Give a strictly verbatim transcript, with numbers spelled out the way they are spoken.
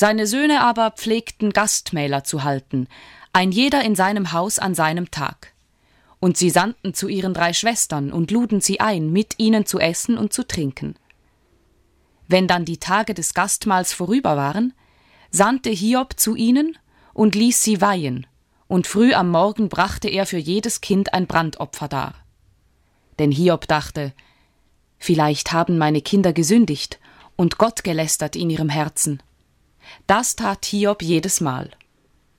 Seine Söhne aber pflegten Gastmähler zu halten, ein jeder in seinem Haus an seinem Tag. Und sie sandten zu ihren drei Schwestern und luden sie ein, mit ihnen zu essen und zu trinken. Wenn dann die Tage des Gastmahls vorüber waren, sandte Hiob zu ihnen und ließ sie weihen, und früh am Morgen brachte er für jedes Kind ein Brandopfer dar. Denn Hiob dachte, vielleicht haben meine Kinder gesündigt und Gott gelästert in ihrem Herzen. Das tat Hiob jedes Mal.